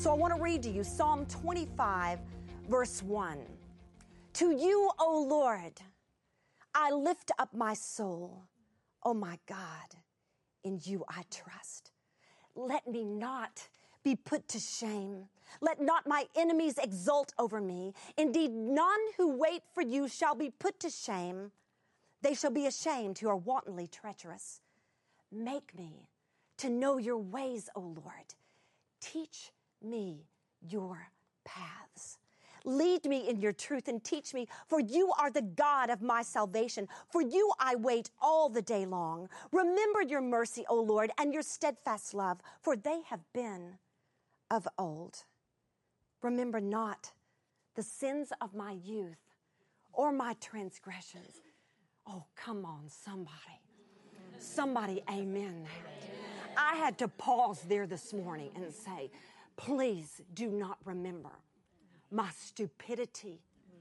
So I want to read to you Psalm 25, verse 1. To you, O Lord, I lift up my soul. O my God, in you I trust. Let me not be put to shame. Let not my enemies exult over me. Indeed, none who wait for you shall be put to shame. They shall be ashamed who are wantonly treacherous. Make me to know your ways, O Lord. Teach me your paths. Lead me in your truth and teach me, for you are the God of my salvation. For you I wait all the day long. Remember your mercy, O Lord, and your steadfast love, for they have been of old. Remember not the sins of my youth or my transgressions. Oh, come on, somebody. Somebody, amen. I had to pause there this morning and say, please do not remember my stupidity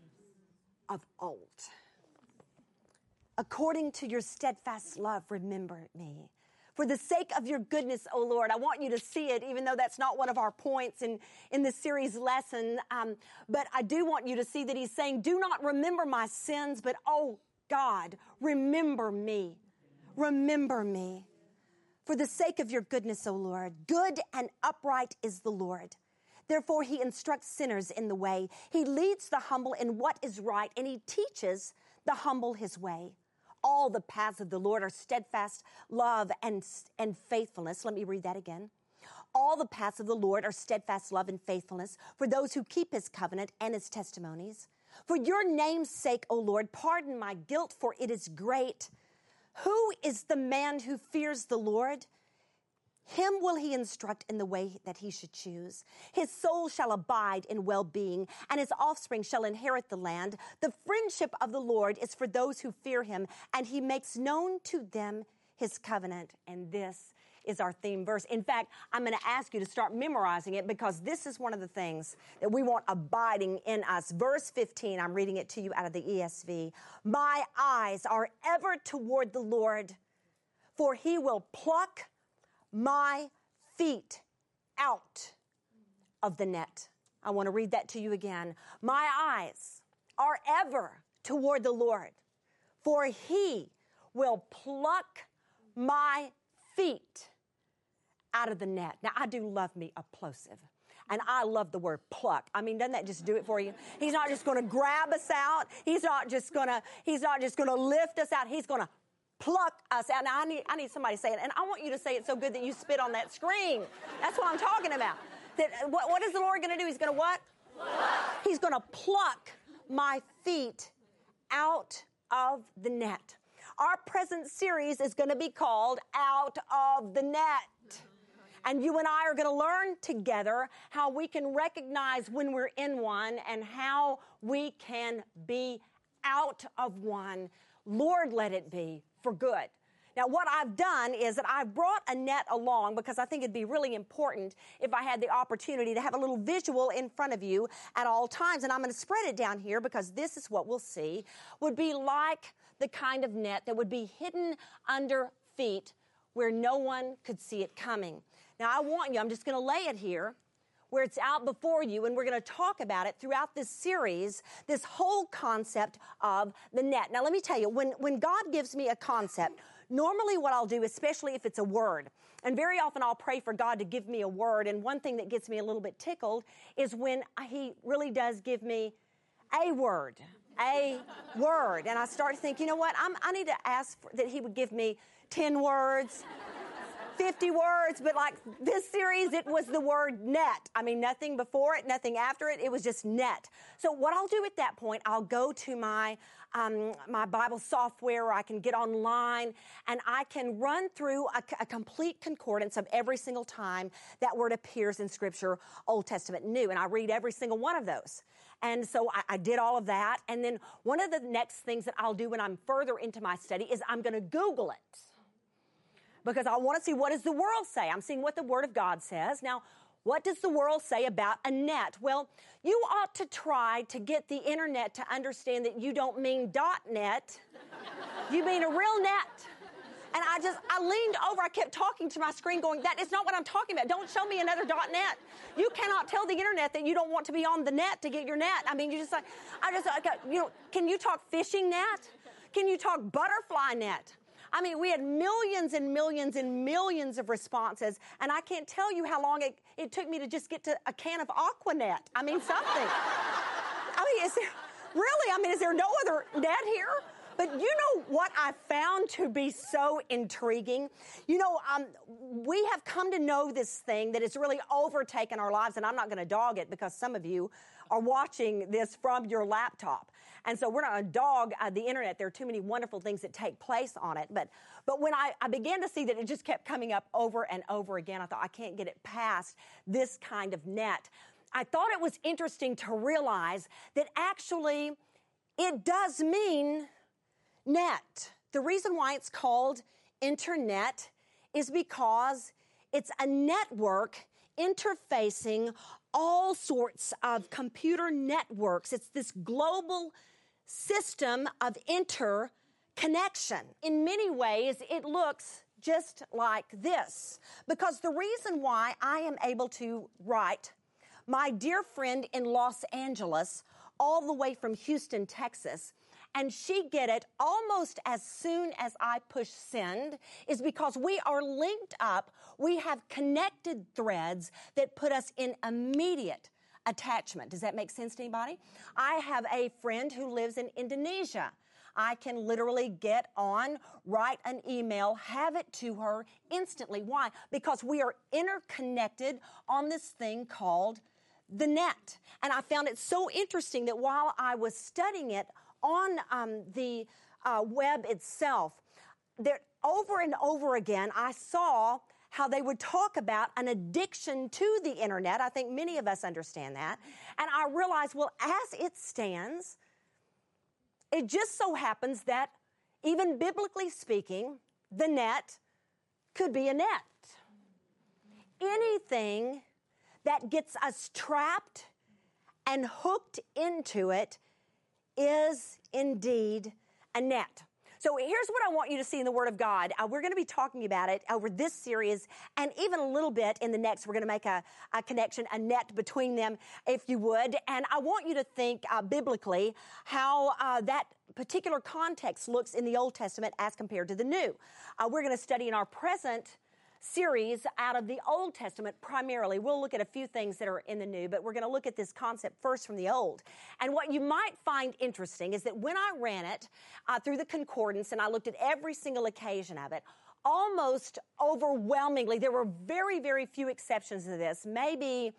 of old. According to your steadfast love, remember me. For the sake of your goodness, O Lord, I want you to see it, even though that's not one of our points in this series lesson. But I do want you to see that he's saying, do not remember my sins, but oh God, remember me. Remember me. For the sake of your goodness, O Lord, good and upright is the Lord. Therefore, he instructs sinners in the way. He leads the humble in what is right, and he teaches the humble his way. All the paths of the Lord are steadfast love and faithfulness. Let me read that again. All the paths of the Lord are steadfast love and faithfulness for those who keep his covenant and his testimonies. For your name's sake, O Lord, pardon my guilt, for it is great. Who is the man who fears the Lord? Him will he instruct in the way that he should choose. His soul shall abide in well-being, and his offspring shall inherit the land. The friendship of the Lord is for those who fear him, and he makes known to them his covenant. And this is our theme verse. In fact, I'm going to ask you to start memorizing it, because this is one of the things that we want abiding in us. Verse 15, I'm reading it to you out of the ESV. My eyes are ever toward the Lord, for he will pluck my feet out of the net. I want to read that to you again. My eyes are ever toward the Lord, for he will pluck my feet out of the net. Now, I do love me a plosive, and I love the word pluck. I mean, doesn't that just do it for you? He's not just going to grab us out. He's not just going to lift us out. He's going to pluck us out. Now, I need somebody to say it, and I want you to say it so good that you spit on that screen. That's what I'm talking about. That what is the Lord going to do? He's going to what? Pluck. He's going to pluck my feet out of the net. Our present series is going to be called Out of the Net. And you and I are going to learn together how we can recognize when we're in one and how we can be out of one. Lord, let it be for good. Now, what I've done is that I've brought a net along because I think it'd be really important if I had the opportunity to have a little visual in front of you at all times. And I'm going to spread it down here because this is what we'll see would be like the kind of net that would be hidden under feet where no one could see it coming. Now, I'm just going to lay it here where it's out before you, and we're going to talk about it throughout this series, this whole concept of the net. Now, let me tell you, when God gives me a concept, normally what I'll do, especially if it's a word, and very often I'll pray for God to give me a word, and one thing that gets me a little bit tickled is when he really does give me a word, and I start to think, you know what, I need to ask that he would give me 10 words, 50 words, but like this series, it was the word net. I mean, nothing before it, nothing after it. It was just net. So what I'll do at that point, I'll go to my Bible software, or I can get online, and I can run through a complete concordance of every single time that word appears in Scripture, Old Testament and New, and I read every single one of those. And so I did all of that, and then one of the next things that I'll do when I'm further into my study is I'm going to Google it, because I want to see, what does the world say? I'm seeing what the Word of God says. Now, what does the world say about a net? Well, you ought to try to get the internet to understand that you don't mean .net. You mean a real net. And I leaned over, I kept talking to my screen going, that is not what I'm talking about. Don't show me another .net. You cannot tell the internet that you don't want to be on the net to get your net. I mean, can you talk fishing net? Can you talk butterfly net? I mean, we had millions and millions and millions of responses, and I can't tell you how long it took me to just get to a can of Aquanet. I mean, something. I mean, is there no other net here? But you know what I found to be so intriguing? You know, we have come to know this thing that has really overtaken our lives, and I'm not going to dog it because some of you are watching this from your laptop. And so we're not going to dog the internet. There are too many wonderful things that take place on it. But when I began to see that it just kept coming up over and over again, I thought, I can't get it past this kind of net. I thought it was interesting to realize that actually it does mean net. The reason why it's called internet is because it's a network interfacing all sorts of computer networks. It's this global system of interconnection. In many ways, it looks just like this, because the reason why I am able to write my dear friend in Los Angeles all the way from Houston, Texas, and she get it almost as soon as I push send is because we are linked up. We have connected threads that put us in immediate attachment. Does that make sense to anybody? I have a friend who lives in Indonesia. I can literally get on, write an email, have it to her instantly. Why? Because we are interconnected on this thing called the net. And I found it so interesting that while I was studying it on the web itself, there over and over again, I saw how they would talk about an addiction to the internet. I think many of us understand that. And I realized, well, as it stands, it just so happens that even biblically speaking, the net could be a net. Anything that gets us trapped and hooked into it is indeed a net. So here's what I want you to see in the Word of God. We're going to be talking about it over this series and even a little bit in the next. We're going to make a connection, a net between them, if you would. And I want you to think biblically how that particular context looks in the Old Testament as compared to the New. We're going to study in our present series out of the Old Testament primarily. We'll look at a few things that are in the New, but we're going to look at this concept first from the Old. And what you might find interesting is that when I ran it through the concordance and I looked at every single occasion of it, almost overwhelmingly, there were very, very few exceptions to this, maybe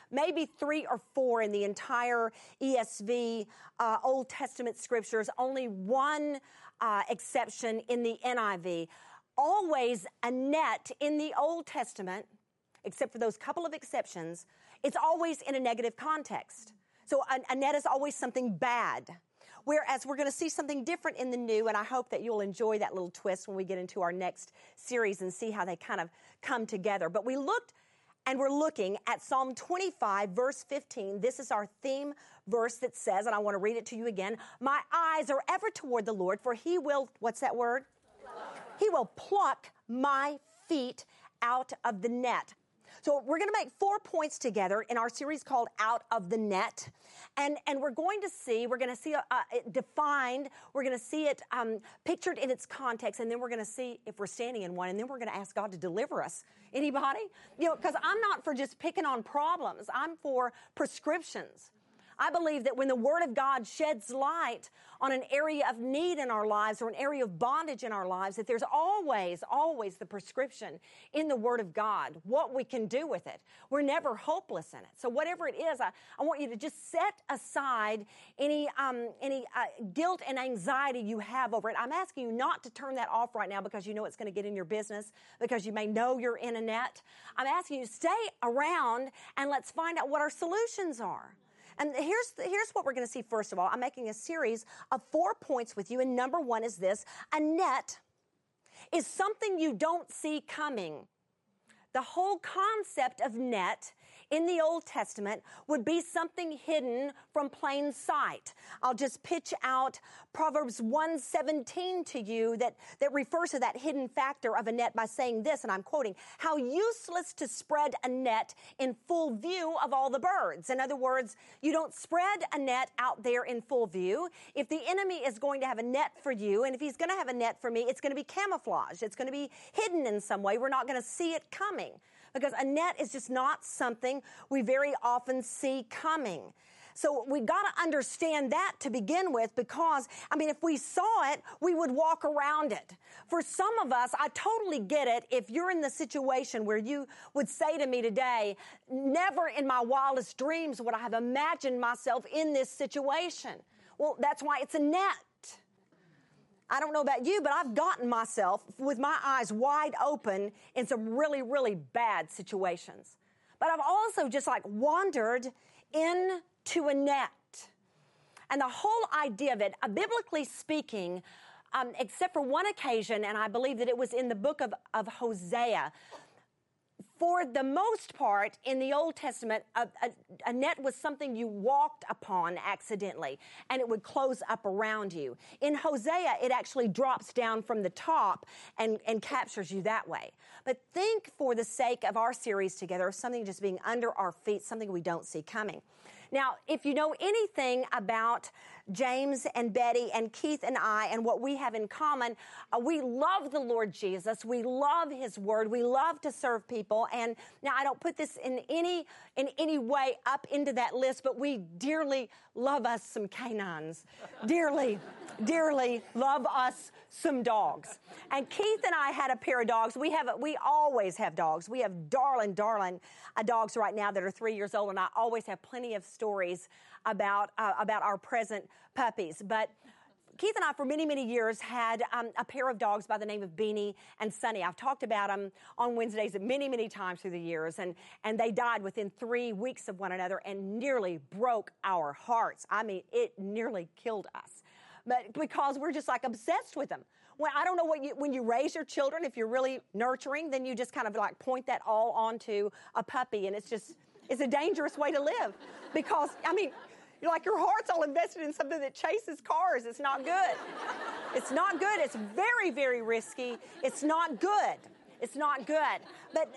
3 or 4 in the entire ESV Old Testament scriptures, only one exception in the NIV. Always a net in the Old Testament, except for those couple of exceptions, it's always in a negative context. So a net is always something bad. Whereas we're going to see something different in the New, and I hope that you'll enjoy that little twist when we get into our next series and see how they kind of come together. But we looked and we're looking at Psalm 25, verse 15. This is our theme verse that says, and I want to read it to you again, my eyes are ever toward the Lord, for he will, what's that word? He will pluck my feet out of the net. So we're going to make 4 points together in our series called Out of the Net. And we're going to see it defined, we're going to see it pictured in its context, and then we're going to see if we're standing in one, and then we're going to ask God to deliver us. Anybody? You know, because I'm not for just picking on problems. I'm for prescriptions. I believe that when the Word of God sheds light on an area of need in our lives or an area of bondage in our lives, that there's always the prescription in the Word of God, what we can do with it. We're never hopeless in it. So whatever it is, I want you to just set aside any guilt and anxiety you have over it. I'm asking you not to turn that off right now because you know it's going to get in your business, because you may know you're in a net. I'm asking you to stay around and let's find out what our solutions are. And here's what we're going to see first of all. I'm making a series of 4 points with you, and number 1 is this. A net is something you don't see coming. The whole concept of net in the Old Testament would be something hidden from plain sight. I'll just pitch out Proverbs 1:17 to you that refers to that hidden factor of a net by saying this, and I'm quoting, "How useless to spread a net in full view of all the birds." In other words, you don't spread a net out there in full view. If the enemy is going to have a net for you, and if he's going to have a net for me, it's going to be camouflage. It's going to be hidden in some way. We're not going to see it coming because a net is just not something we very often see coming. So we got to understand that to begin with because, if we saw it, we would walk around it. For some of us, I totally get it if you're in the situation where you would say to me today, never in my wildest dreams would I have imagined myself in this situation. Well, that's why it's a net. I don't know about you, but I've gotten myself with my eyes wide open in some really, really bad situations. But I've also just wandered into a net. And the whole idea of it, biblically speaking, except for one occasion, and I believe that it was in the book of Hosea, for the most part, in the Old Testament, a net was something you walked upon accidentally, and it would close up around you. In Hosea, it actually drops down from the top and captures you that way. But think, for the sake of our series together, of something just being under our feet, something we don't see coming. Now, if you know anything about James and Betty and Keith and I and what we have in common, we love the Lord Jesus. We love His Word. We love to serve people. And now I don't put this in any way up into that list, but we dearly love us some canines. Dearly, dearly love us some dogs. And Keith and I had a pair of dogs. We always have dogs. We have darling dogs right now that are 3 years old, and I always have plenty of stories about our present puppies. But Keith and I, for many, many years, had a pair of dogs by the name of Beanie and Sunny. I've talked about them on Wednesdays many, many times through the years, and they died within 3 weeks of one another and nearly broke our hearts. It nearly killed us. But because we're just obsessed with them. Well, I don't know when you raise your children, if you're really nurturing, then you just kind of point that all onto a puppy, and it's a dangerous way to live because, your heart's all invested in something that chases cars. It's not good. It's not good. It's very, very risky. It's not good. It's not good. But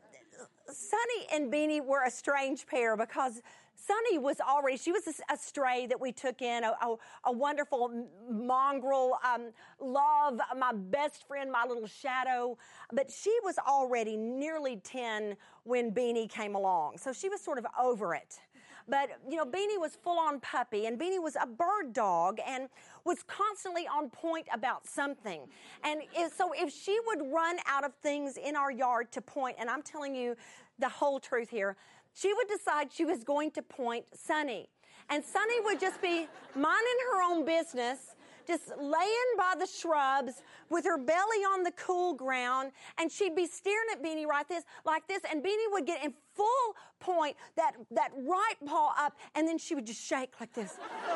Sunny and Beanie were a strange pair because Sunny she was a stray that we took in, a wonderful mongrel, love, my best friend, my little shadow. But she was already nearly 10 when Beanie came along. So she was sort of over it. But, Beanie was full-on puppy, and Beanie was a bird dog and was constantly on point about something. And so if she would run out of things in our yard to point, and I'm telling you the whole truth here, she would decide she was going to point Sunny. And Sunny would just be minding her own business, just laying by the shrubs with her belly on the cool ground, and she'd be staring at Beanie like this, and Beanie would get in full point, that right paw up, and then she would just shake like this.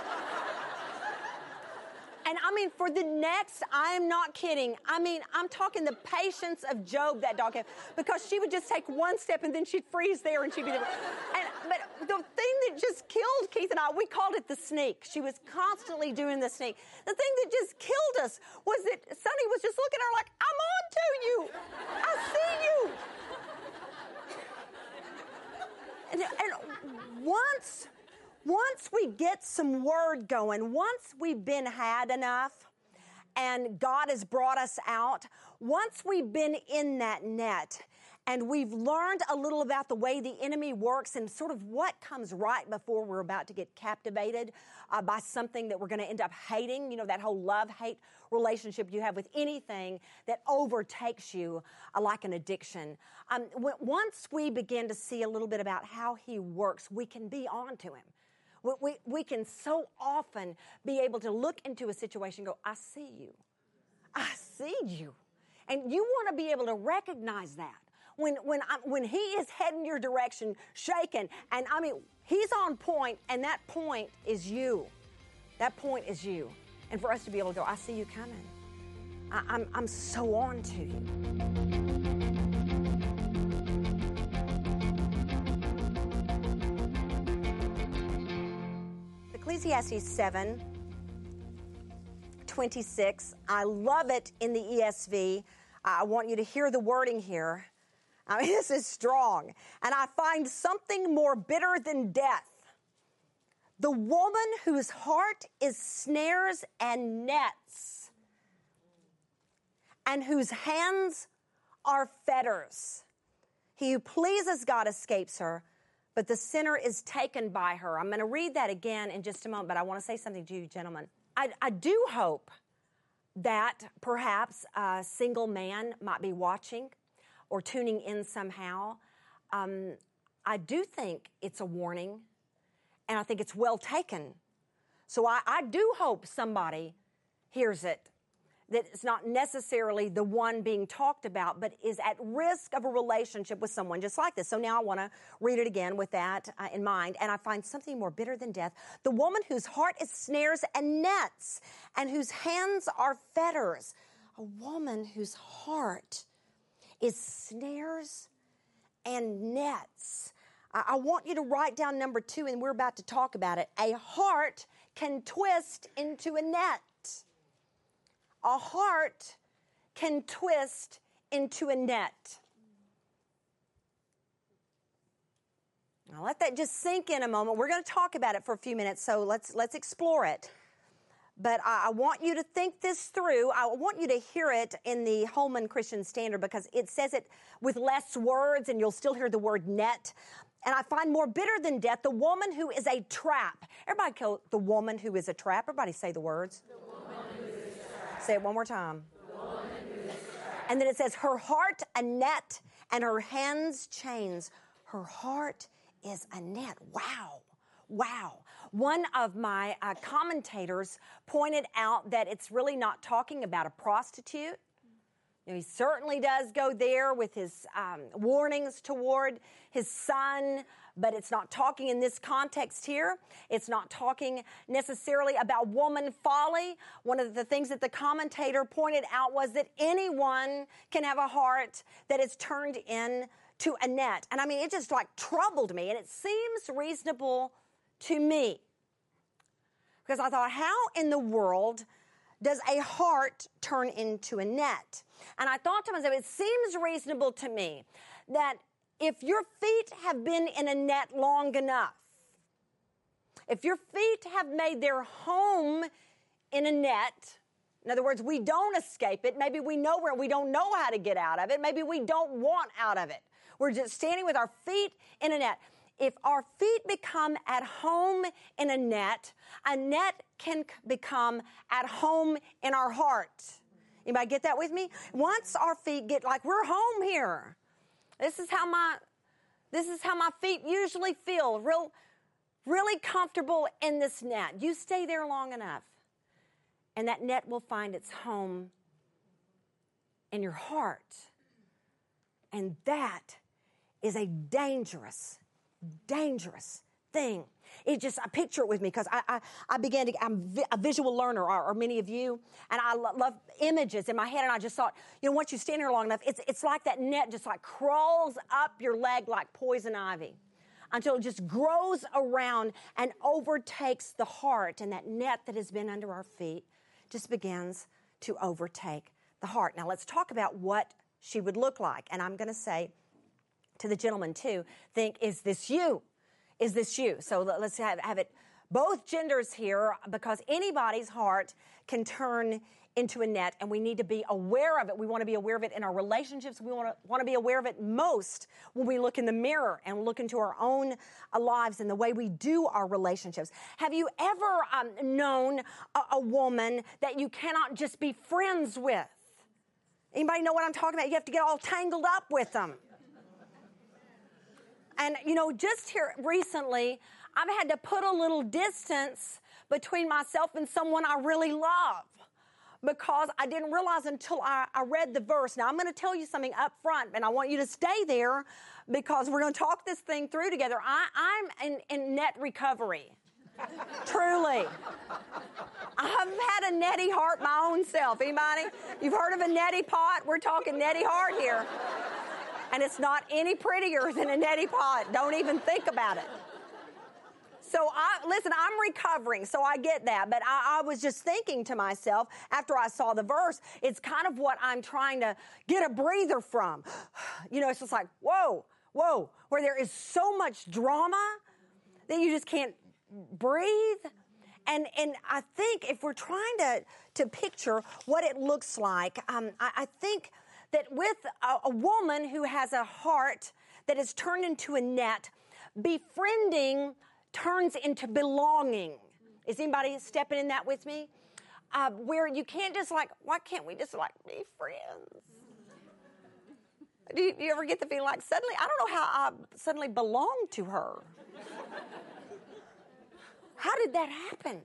And for the next, I am not kidding, I'm talking the patience of Job that dog had, because she would just take one step and then she'd freeze there and she'd be there. But the thing that just killed Keith and I, we called it the sneak. She was constantly doing the sneak. The thing that just killed us was that Sunny was just looking at her like, I'm on to you. I see you. And once we get some word going, once we've been had enough and God has brought us out, once we've been in that net and we've learned a little about the way the enemy works and sort of what comes right before we're about to get captivated by something that we're going to end up hating, that whole love-hate relationship you have with anything that overtakes you like an addiction. Once we begin to see a little bit about how he works, we can be on to him. We can so often be able to look into a situation and go, I see you. I see you. And you want to be able to recognize that. When he is heading your direction, shaking, and he's on point, and that point is you. That point is you. And for us to be able to go, I see you coming. I'm so on to you. Ecclesiastes 7:26. I love it in the ESV. I want you to hear the wording here. I mean, this is strong. And I find something more bitter than death. The woman whose heart is snares and nets, and whose hands are fetters. He who pleases God escapes her, but the sinner is taken by her. I'm going to read that again in just a moment, but I want to say something to you, gentlemen. I do hope that perhaps a single man might be watching or tuning in somehow. I do think it's a warning, and I think it's well taken. So I do hope somebody hears it, that it's not necessarily the one being talked about, but is at risk of a relationship with someone just like this. So now I want to read it again with that in mind. And I find something more bitter than death. The woman whose heart is snares and nets, and whose hands are fetters. A woman whose heart is snares and nets. I want you to write down number 2, and we're about to talk about it. A heart can twist into a net. A heart can twist into a net. Now let that just sink in a moment. We're going to talk about it for a few minutes, so let's explore it. But I want you to think this through. I want you to hear it in the Holman Christian Standard, because it says it with less words, and you'll still hear the word net. And I find more bitter than death the woman who is a trap. Everybody call the woman who is a trap. Everybody say the words. The woman who is a trap. Say it one more time. The woman who is a trap. And then it says, her heart a net and her hands chains. Her heart is a net. Wow. Wow. One of my commentators pointed out that it's really not talking about a prostitute. You know, he certainly does go there with his warnings toward his son, but it's not talking in this context here. It's not talking necessarily about woman folly. One of the things that the commentator pointed out was that anyone can have a heart that is turned into a net. And I mean, it just like troubled me, and it seems reasonable to me. Because I thought, how in the world does a heart turn into a net? And I thought to myself, it seems reasonable to me that if your feet have been in a net long enough, if your feet have made their home in a net, in other words, we don't escape it, maybe we know where we don't know how to get out of it, maybe we don't want out of it. We're just standing with our feet in a net. If our feet become at home in a net can become at home in our heart. Anybody get that with me? Once our feet get like we're home here. This is how my feet usually feel, really comfortable in this net. You stay there long enough, and that net will find its home in your heart. And that is a dangerous thing. I picture it with me, because I'm a visual learner, or many of you, and I love images in my head, and I just thought, once you stand here long enough, it's like that net just like crawls up your leg like poison ivy until it just grows around and overtakes the heart, and that net that has been under our feet just begins to overtake the heart. Now let's talk about what she would look like, and I'm going to say to the gentleman too, think, is this you? Is this you? So let's have it both genders here, because anybody's heart can turn into a net, and we need to be aware of it. We want to be aware of it in our relationships. We want to be aware of it most when we look in the mirror and look into our own lives and the way we do our relationships. Have you ever known a woman that you cannot just be friends with? Anybody know what I'm talking about? You have to get all tangled up with them. And, just here recently, I've had to put a little distance between myself and someone I really love, because I didn't realize until I read the verse. Now, I'm going to tell you something up front, and I want you to stay there, because we're going to talk this thing through together. I'm in net recovery. Truly. I've had a netty heart my own self. Anybody? You've heard of a neti pot? We're talking netty heart here. And it's not any prettier than a neti pot. Don't even think about it. So listen, I'm recovering, so I get that. But I was just thinking to myself after I saw the verse, it's kind of what I'm trying to get a breather from. It's just like, whoa, where there is so much drama that you just can't breathe. And I think if we're trying to picture what it looks like, I think that with a woman who has a heart that is turned into a net, befriending turns into belonging. Is anybody stepping in that with me? Where you can't just why can't we just be friends? Do you ever get the feeling like suddenly, I don't know how I suddenly belong to her? How did that happen?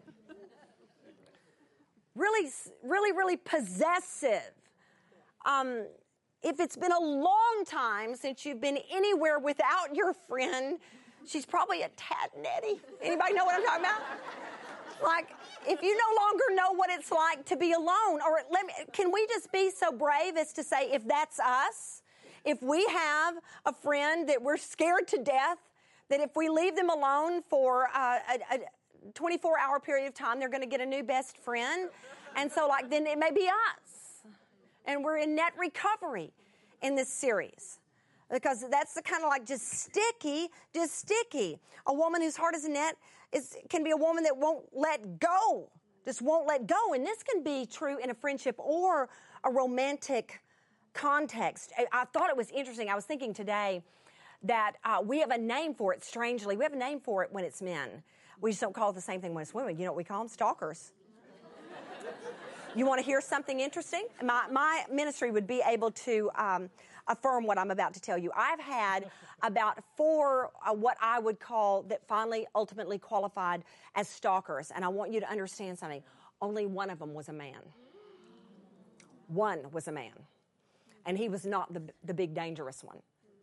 Really, really, really possessive. If it's been a long time since you've been anywhere without your friend, she's probably a tad netty. Anybody know what I'm talking about? If you no longer know what it's like to be alone, or can we just be so brave as to say, if that's us, if we have a friend that we're scared to death, that if we leave them alone for a 24-hour period of time, they're going to get a new best friend. And so, then it may be us. And we're in net recovery in this series. Because that's the kind of just sticky. A woman whose heart is a net can be a woman that won't let go. Just won't let go. And this can be true in a friendship or a romantic context. I thought it was interesting. I was thinking today that we have a name for it, strangely. We have a name for it when it's men. We just don't call it the same thing when it's women. You know what we call them? Stalkers. You want to hear something interesting? My ministry would be able to affirm what I'm about to tell you. I've had about 4 what I would call that finally ultimately qualified as stalkers. And I want you to understand something. Only one of them was a man. One was a man. And he was not the big dangerous one.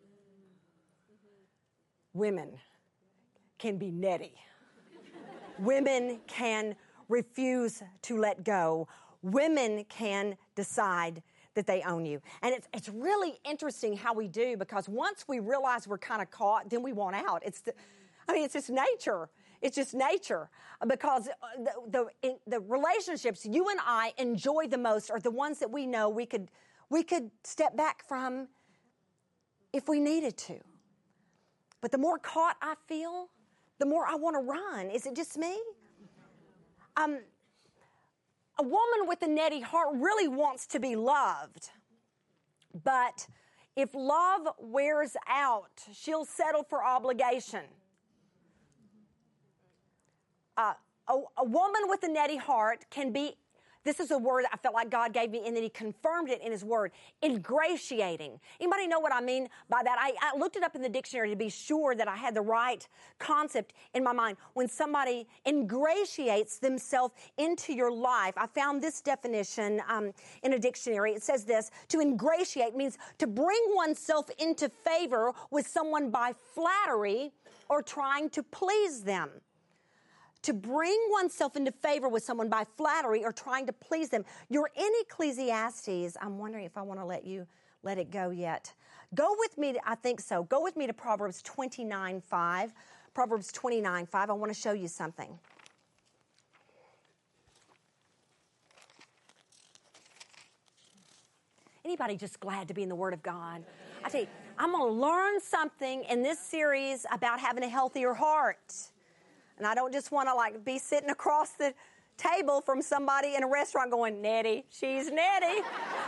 Women can be netty. Women can refuse to let go. Women can decide that they own you. And it's really interesting how we do, because once we realize we're kind of caught, then we want out. It's just nature. It's just nature. Because the relationships you and I enjoy the most are the ones that we know we could step back from if we needed to. But the more caught I feel, the more I want to run. Is it just me? A woman with a netty heart really wants to be loved. But if love wears out, she'll settle for obligation. A woman with a netty heart can be, this is a word I felt like God gave me, and then He confirmed it in His Word, ingratiating. Anybody know what I mean by that? I looked it up in the dictionary to be sure that I had the right concept in my mind. When somebody ingratiates themselves into your life, I found this definition in a dictionary. It says this: to ingratiate means to bring oneself into favor with someone by flattery or trying to please them. To bring oneself into favor with someone by flattery or trying to please them. You're in Ecclesiastes. I'm wondering if I want to let it go yet. Go with me, I think so. Go with me to Proverbs 29:5. Proverbs 29:5. I want to show you something. Anybody just glad to be in the Word of God? I tell you, I'm going to learn something in this series about having a healthier heart. And I don't just want to be sitting across the table from somebody in a restaurant going, netty, she's netty.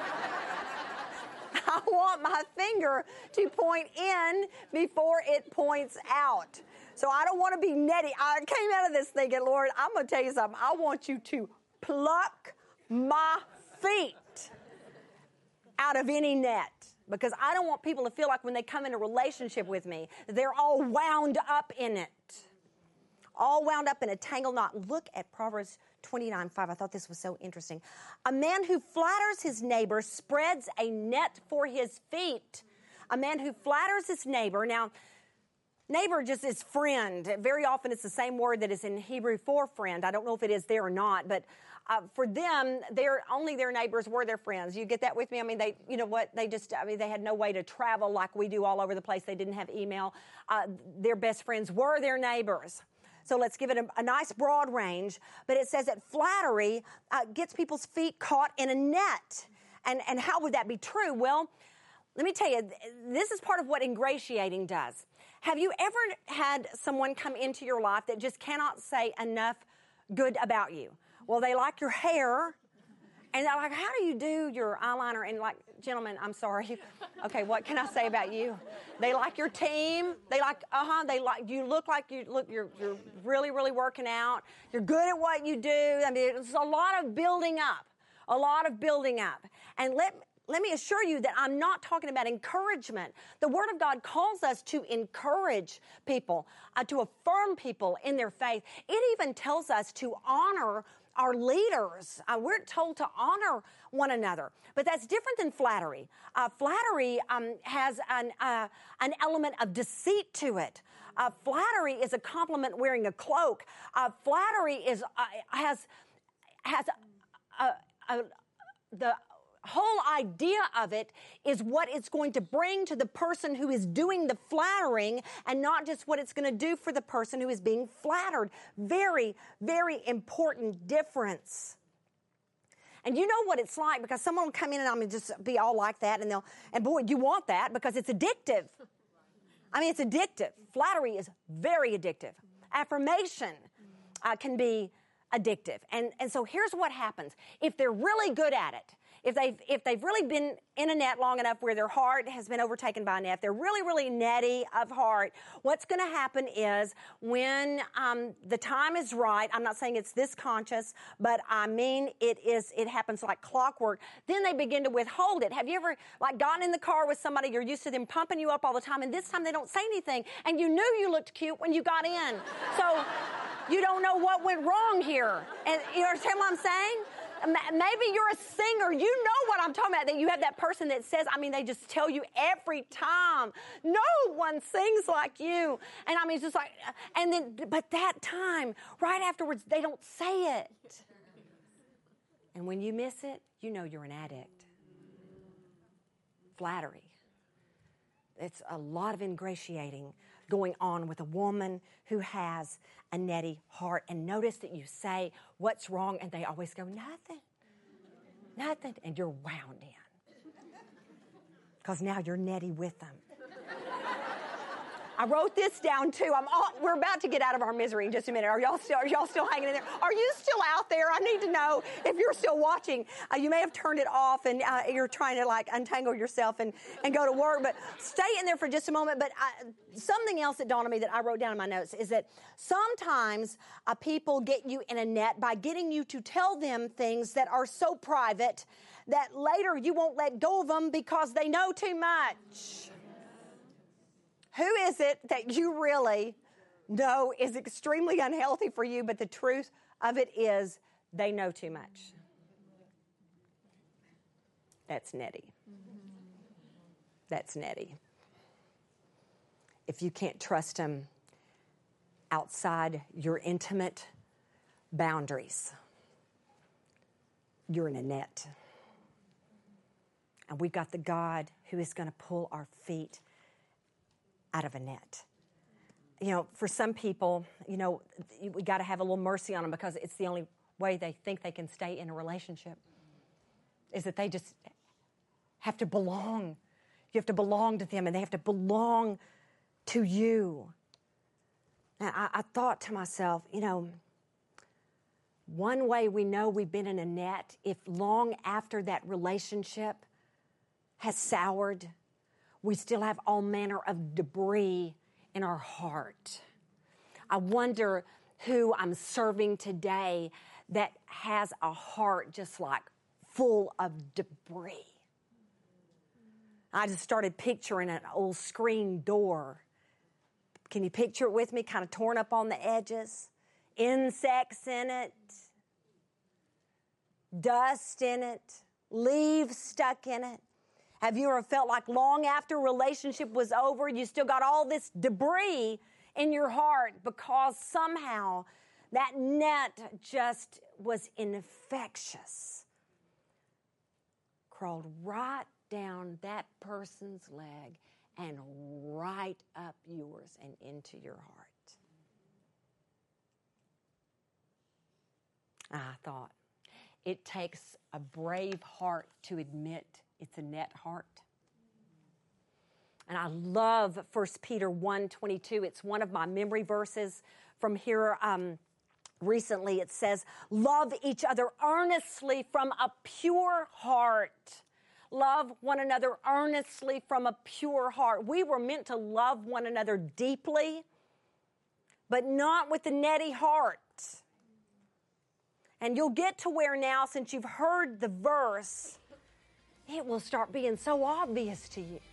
I want my finger to point in before it points out. So I don't want to be netty. I came out of this thinking, Lord, I'm going to tell you something. I want you to pluck my feet out of any net. Because I don't want people to feel like when they come in a relationship with me, they're all wound up in it. All wound up in a tangled knot. Look at Proverbs 29:5. I thought this was so interesting. A man who flatters his neighbor spreads a net for his feet. A man who flatters his neighbor. Now, neighbor just is friend. Very often it's the same word that is in Hebrew for friend. I don't know if it is there or not, but for them, only their neighbors were their friends. You get that with me? I mean, they had no way to travel like we do all over the place. They didn't have email. Their best friends were their neighbors. So let's give it a nice broad range. But it says that flattery gets people's feet caught in a net. And how would that be true? Well, let me tell you, this is part of what ingratiating does. Have you ever had someone come into your life that just cannot say enough good about you? Well, they like your hair, and they're like, how do you do your eyeliner? And like, gentlemen, I'm sorry. Okay, what can I say about you? They like your team. They like, you look like you're really, really working out. You're good at what you do. I mean, it's a lot of building up. And let me assure you that I'm not talking about encouragement. The Word of God calls us to encourage people, to affirm people in their faith. It even tells us to honor our leaders. We're told to honor one another. But that's different than flattery. Flattery has an element of deceit to it. Flattery is a compliment wearing a cloak. Flattery has the whole idea of it is what it's going to bring to the person who is doing the flattering and not just what it's going to do for the person who is being flattered. Very, very important difference. And you know what it's like, because someone will come in and I'm going to just be all like that, and boy, you want that because it's addictive. I mean, it's addictive. Flattery is very addictive. Affirmation can be addictive. And so here's what happens. If they're really good at it, if they've really been in a net long enough where their heart has been overtaken by a net, they're really, really netty of heart, what's going to happen is when the time is right, I'm not saying it's this conscious, but I mean it happens like clockwork, then they begin to withhold it. Have you ever gotten in the car with somebody, you're used to them pumping you up all the time, and this time they don't say anything, and you knew you looked cute when you got in. So you don't know what went wrong here. And you understand what I'm saying? Maybe you're a singer. You know what I'm talking about, that you have that person that says, they just tell you every time, no one sings like you. And it's just like, but that time, right afterwards, they don't say it. And when you miss it, you know you're an addict. Flattery. It's a lot of ingratiating going on with a woman who has a netty heart. And notice that you say, what's wrong? And they always go, nothing. And you're wound in. Because now you're netty with them. I wrote this down too. We're about to get out of our misery in just a minute. Are y'all still hanging in there? Are you still out there? I need to know if you're still watching. You may have turned it off and you're trying to untangle yourself and go to work. But stay in there for just a moment. But something else that dawned on me that I wrote down in my notes is that sometimes people get you in a net by getting you to tell them things that are so private that later you won't let go of them because they know too much. Who is it that you really know is extremely unhealthy for you, but the truth of it is they know too much? That's netty. That's netty. If you can't trust them outside your intimate boundaries, you're in a net. And we've got the God who is going to pull our feet out of a net. For some people, we got to have a little mercy on them because it's the only way they think they can stay in a relationship, is that they just have to belong. You have to belong to them and they have to belong to you. And I thought to myself, one way we know we've been in a net, if long after that relationship has soured, we still have all manner of debris in our heart. I wonder who I'm serving today that has a heart just full of debris. I just started picturing an old screen door. Can you picture it with me? Kind of torn up on the edges, insects in it, dust in it, leaves stuck in it. Have you ever felt like long after a relationship was over, you still got all this debris in your heart because somehow that net just was infectious? Crawled right down that person's leg and right up yours and into your heart. I thought, it takes a brave heart to admit it's a net heart. And I love 1 Peter 1:22. It's one of my memory verses from here recently. It says, love each other earnestly from a pure heart. Love one another earnestly from a pure heart. We were meant to love one another deeply, but not with a netty heart. And you'll get to where now, since you've heard the verse, it will start being so obvious to you.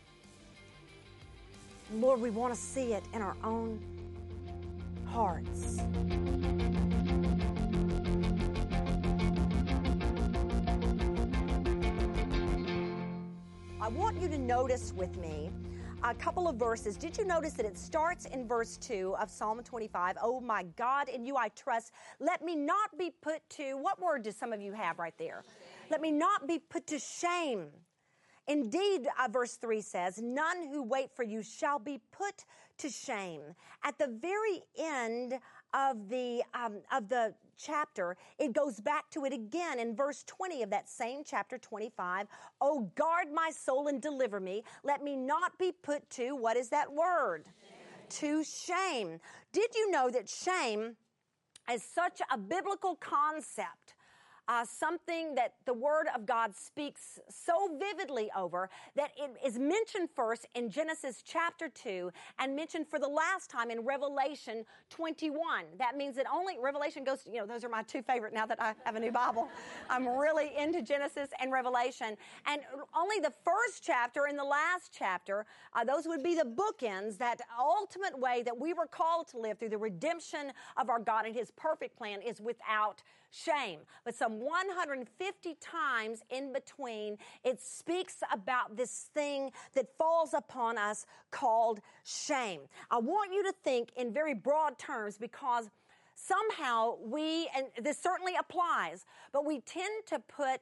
Lord, we want to see it in our own hearts. I want you to notice with me a couple of verses. Did you notice that it starts in verse 2 of Psalm 25? Oh my God, in you I trust. Let me not be put to, what word do some of you have right there? Let me not be put to shame. Indeed, verse 3 says, none who wait for you shall be put to shame. At the very end of the chapter, it goes back to it again in verse 20 of that same chapter 25. Oh, guard my soul and deliver me. Let me not be put to, what is that word? Shame. To shame. Did you know that shame is such a biblical concept? Something that the Word of God speaks so vividly over that it is mentioned first in Genesis chapter 2 and mentioned for the last time in Revelation 21. That means that only Revelation goes to, those are my two favorite now that I have a new Bible. I'm really into Genesis and Revelation. And only the first chapter and the last chapter, those would be the bookends, that ultimate way that we were called to live through the redemption of our God and His perfect plan is without shame. But some 150 times in between, it speaks about this thing that falls upon us called shame. I want you to think in very broad terms, because somehow we, and this certainly applies, but we tend to put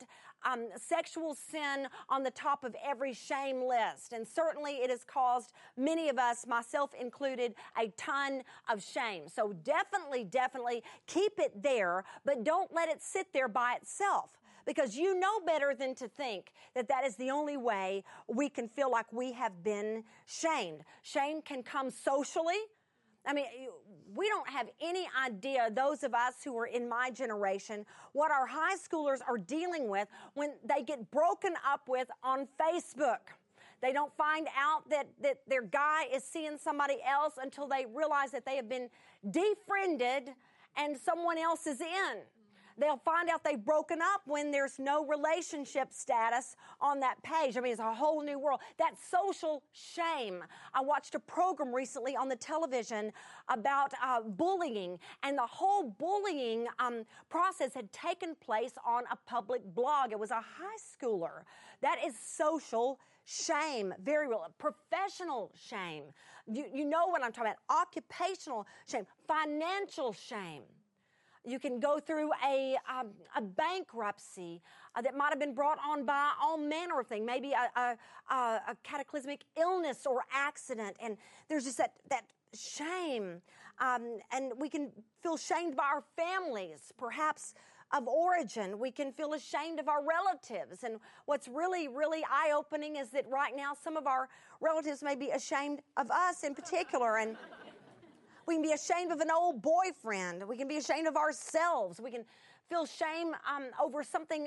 sexual sin on the top of every shame list. And certainly it has caused many of us, myself included, a ton of shame. So definitely keep it there, but don't let it sit there by itself. Because you know better than to think that that is the only way we can feel like we have been shamed. Shame can come socially. I mean, we don't have any idea, those of us who are in my generation, what our high schoolers are dealing with when they get broken up with on Facebook. They don't find out that their guy is seeing somebody else until they realize that they have been defriended and someone else is in. They'll find out they've broken up when there's no relationship status on that page. I mean, it's a whole new world. That's social shame. I watched a program recently on the television about bullying, and the whole bullying process had taken place on a public blog. It was a high schooler. That is social shame, very real. Professional shame. You know what I'm talking about. Occupational shame. Financial shame. You can go through a bankruptcy that might have been brought on by all manner of things, maybe a cataclysmic illness or accident, and there's just that shame. And we can feel shamed by our families, perhaps of origin. We can feel ashamed of our relatives. And what's really, really eye-opening is that right now some of our relatives may be ashamed of us in particular. And we can be ashamed of an old boyfriend. We can be ashamed of ourselves. We can feel shame over something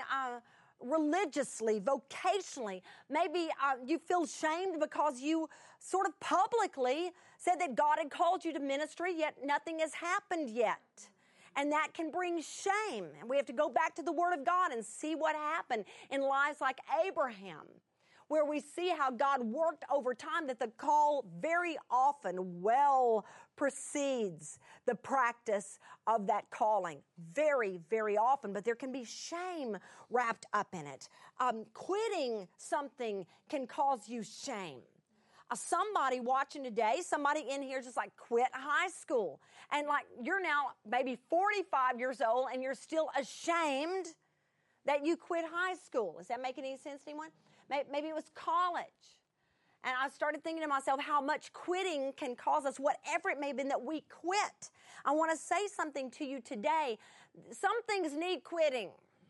religiously, vocationally. Maybe you feel shamed because you sort of publicly said that God had called you to ministry, yet nothing has happened yet. And that can bring shame. And we have to go back to the Word of God and see what happened in lives like Abraham, where we see how God worked over time, that the call very often well precedes the practice of that calling. Very, very often. But there can be shame wrapped up in it. Quitting something can cause you shame. Somebody watching today, somebody in here just like quit high school. And like you're now maybe 45 years old and you're still ashamed that you quit high school. Is that making any sense to anyone? Maybe it was college. And I started thinking to myself how much quitting can cause us, whatever it may have been that we quit. I want to say something to you today. Some things need quitting.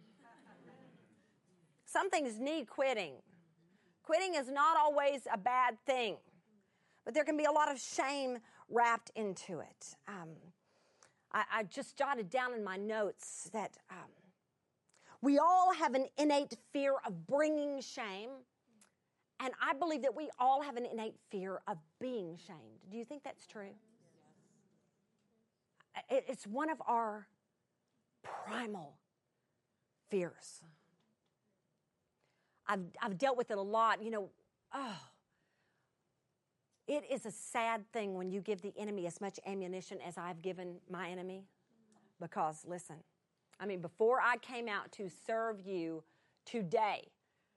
Some things need quitting. Quitting is not always a bad thing, but there can be a lot of shame wrapped into it. I just jotted down in my notes that we all have an innate fear of bringing shame, and I believe that we all have an innate fear of being shamed. Do you think that's true? It's one of our primal fears. I've dealt with it a lot. It is a sad thing when you give the enemy as much ammunition as I've given my enemy. Because, listen, before I came out to serve you today,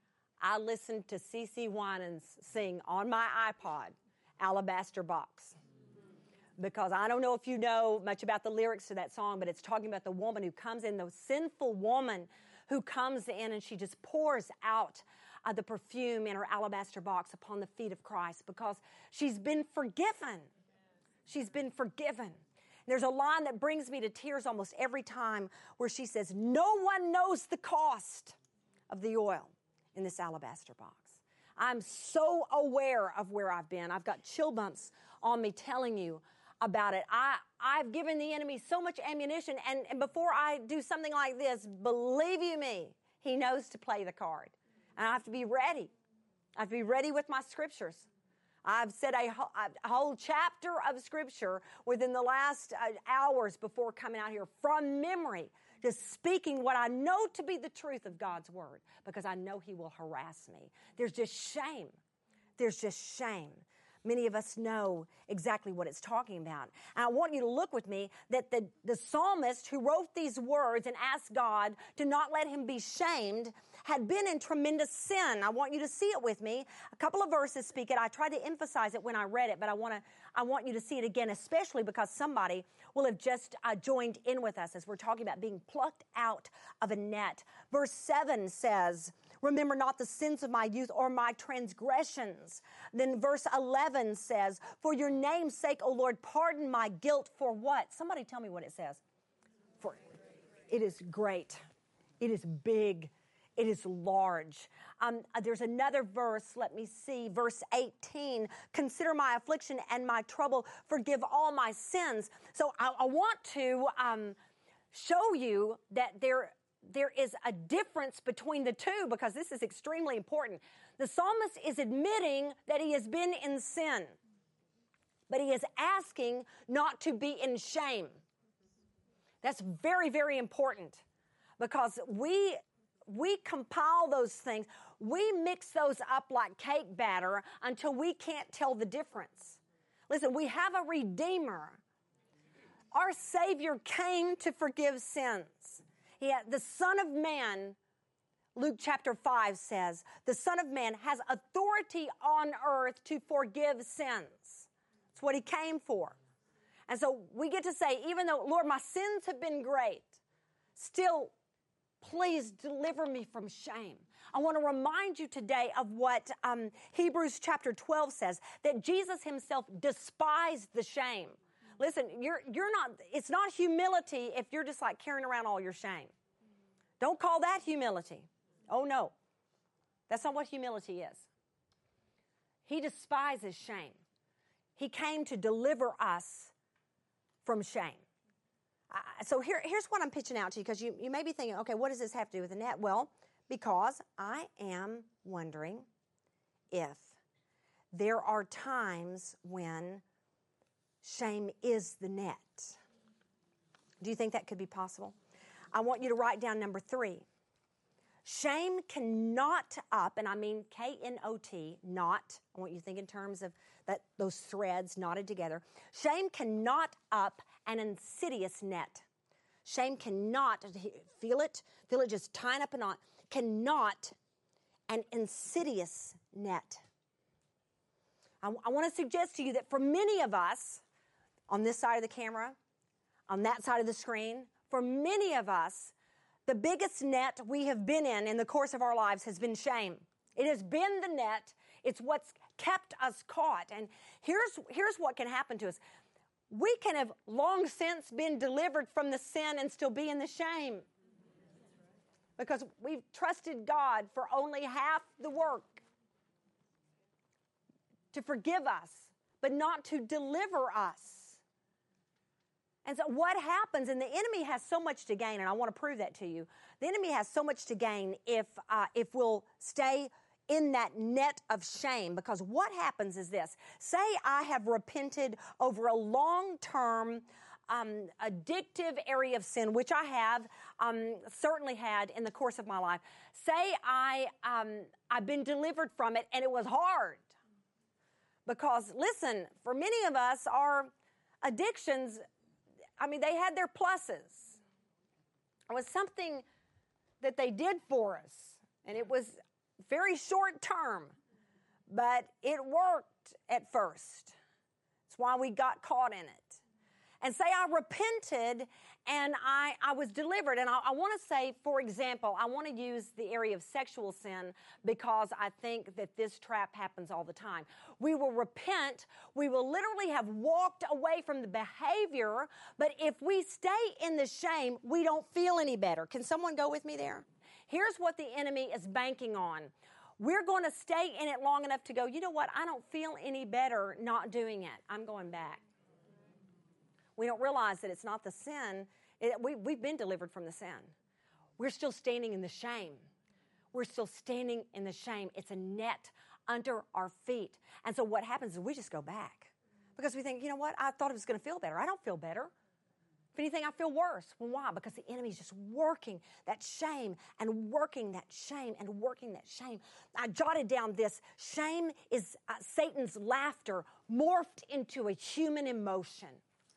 I listened to CeCe Winans sing on my iPod, Alabaster Box. Because I don't know if you know much about the lyrics to that song, but it's talking about the woman who comes in, the sinful woman who comes in and she just pours out the perfume in her alabaster box upon the feet of Christ because she's been forgiven. She's been forgiven. There's a line that brings me to tears almost every time where she says, "No one knows the cost of the oil in this alabaster box." I'm so aware of where I've been. I've got chill bumps on me telling you about it. I've given the enemy so much ammunition, and before I do something like this, believe you me, he knows to play the card. And I have to be ready. I have to be ready with my scriptures. I've said a whole chapter of scripture within the last hours before coming out here from memory, just speaking what I know to be the truth of God's word, because I know he will harass me. There's just shame. There's just shame. Many of us know exactly what it's talking about. And I want you to look with me that the psalmist who wrote these words and asked God to not let him be shamed had been in tremendous sin. I want you to see it with me. A couple of verses speak it. I tried to emphasize it when I read it, but I want you to see it again, especially because somebody will have just joined in with us as we're talking about being plucked out of a net. Verse 7 says, "Remember not the sins of my youth or my transgressions." Then verse 11 says, "For your name's sake, O Lord, pardon my guilt." For what? Somebody tell me what it says. For it is great. It is big. It is large. There's another verse. Let me see. Verse 18. "Consider my affliction and my trouble. Forgive all my sins." So I want to show you that there is a difference between the two, because this is extremely important. The psalmist is admitting that he has been in sin, but he is asking not to be in shame. That's very, very important, because we compile those things. We mix those up like cake batter until we can't tell the difference. Listen, we have a Redeemer. Our Savior came to forgive sins. The Son of Man, Luke chapter 5 says, the Son of Man has authority on earth to forgive sins. That's what he came for. And so we get to say, even though, Lord, my sins have been great, still, please deliver me from shame. I want to remind you today of what Hebrews chapter 12 says, that Jesus himself despised the shame. Listen, it's not humility if you're just like carrying around all your shame. Don't call that humility. Oh no, that's not what humility is. He despises shame. He came to deliver us from shame. So here's what I'm pitching out to you, because you may be thinking, okay, what does this have to do with the net? Well, because I am wondering if there are times when shame is the net. Do you think that could be possible? I want you to write down number 3. Shame cannot up, and I mean K-N-O-T, not. I want you to think in terms of those threads knotted together. Shame cannot up an insidious net. Shame cannot, feel it just tying up a knot, cannot an insidious net. I want to suggest to you that for many of us, on this side of the camera, on that side of the screen, for many of us, the biggest net we have been in the course of our lives has been shame. It has been the net. It's what's kept us caught. And here's what can happen to us. We can have long since been delivered from the sin and still be in the shame. Because we've trusted God for only half the work. To forgive us, but not to deliver us. And so what happens, and the enemy has so much to gain, and I want to prove that to you. The enemy has so much to gain if we'll stay in that net of shame. Because what happens is this. Say I have repented over a long-term addictive area of sin, which I have certainly had in the course of my life. Say I've been delivered from it, and it was hard. Because, listen, for many of us, our addictions, they had their pluses. It was something that they did for us, and it was very short term, but it worked at first. That's why we got caught in it. And say I repented and I was delivered. And I want to say, for example, I want to use the area of sexual sin because I think that this trap happens all the time. We will repent. We will literally have walked away from the behavior. But if we stay in the shame, we don't feel any better. Can someone go with me there? Here's what the enemy is banking on. We're going to stay in it long enough to go, you know what? I don't feel any better not doing it. I'm going back. We don't realize that it's not the sin. We've been delivered from the sin. We're still standing in the shame. We're still standing in the shame. It's a net under our feet. And so what happens is we just go back. Because we think, you know what? I thought it was going to feel better. I don't feel better. If anything, I feel worse. Well, why? Because the enemy's just working that shame and working that shame and working that shame. I jotted down this. Shame is Satan's laughter morphed into a human emotion.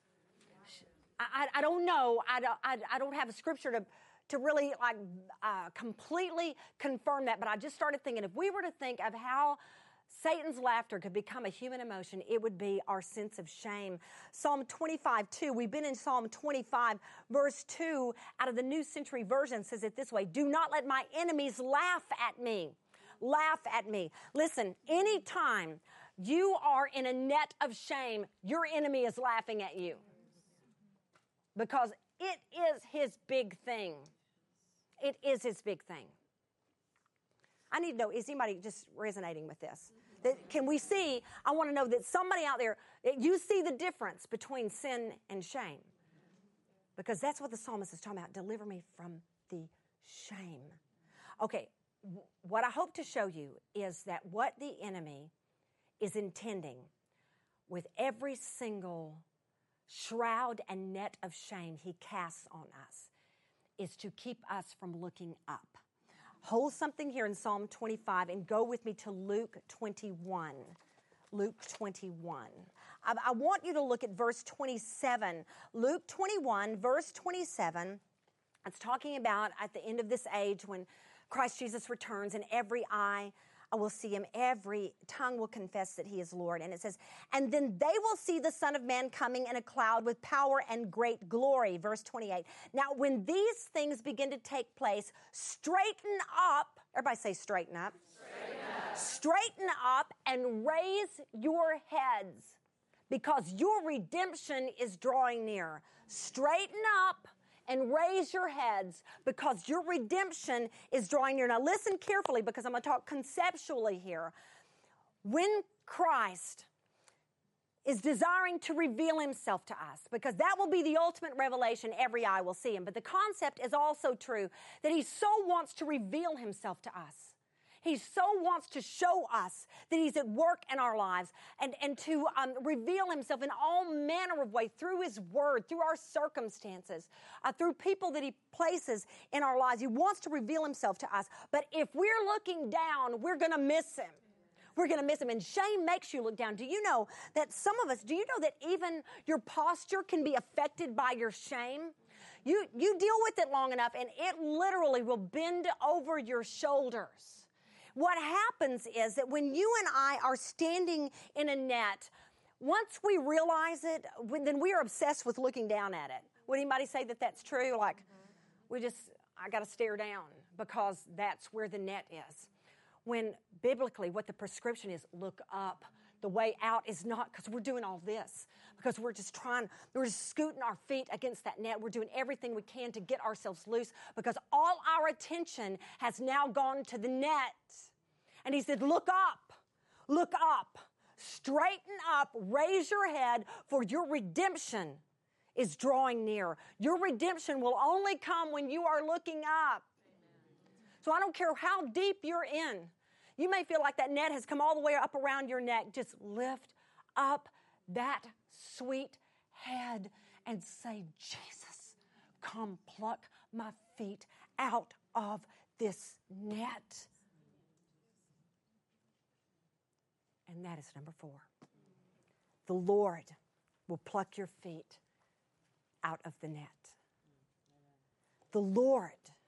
I don't know. I don't have a scripture to really completely confirm that. But I just started thinking, if we were to think of how Satan's laughter could become a human emotion, it would be our sense of shame. Psalm 25:2. We've been in Psalm 25, verse 2 out of the New Century Version says it this way. Do not let my enemies laugh at me. Laugh at me. Listen, anytime you are in a net of shame, your enemy is laughing at you. Because it is his big thing. It is his big thing. I need to know, is anybody just resonating with this? Can we see, I want to know that somebody out there, you see the difference between sin and shame. Because that's what the psalmist is talking about. Deliver me from the shame. Okay, what I hope to show you is that what the enemy is intending with every single shroud and net of shame he casts on us is to keep us from looking up. Hold something here in Psalm 25 and go with me to Luke 21. Luke 21. I want you to look at verse 27. Luke 21, verse 27. It's talking about at the end of this age when Christ Jesus returns and every eye will see him. Every tongue will confess that he is Lord. And it says, and then they will see the Son of Man coming in a cloud with power and great glory. Verse 28. Now, when these things begin to take place, straighten up. Everybody say straighten up. Straighten up. Straighten up and raise your heads because your redemption is drawing near. Straighten up and raise your heads because your redemption is drawing near. Now listen carefully because I'm going to talk conceptually here. When Christ is desiring to reveal himself to us, because that will be the ultimate revelation, every eye will see him. But the concept is also true that he so wants to reveal himself to us. He so wants to show us that he's at work in our lives and to reveal himself in all manner of ways through his word, through our circumstances, through people that he places in our lives. He wants to reveal himself to us. But if we're looking down, we're going to miss him. We're going to miss him. And shame makes you look down. Do you know that do you know that even your posture can be affected by your shame? You deal with it long enough and it literally will bend over your shoulders. What happens is that when you and I are standing in a net, once we realize it, then we are obsessed with looking down at it. Would anybody say that that's true? I got to stare down because that's where the net is. when biblically what the prescription is, look up. The way out is not because we're doing all this, because we're just scooting our feet against that net. We're doing everything we can to get ourselves loose because all our attention has now gone to the net. And he said, look up, straighten up, raise your head, for your redemption is drawing near. Your redemption will only come when you are looking up. So I don't care how deep you're in. You may feel like that net has come all the way up around your neck. Just lift up that sweet head and say, Jesus, come pluck my feet out of this net. And that is number 4. The Lord will pluck your feet out of the net. The Lord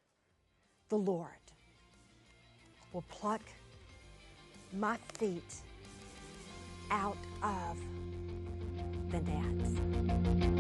will pluck my feet out of the net.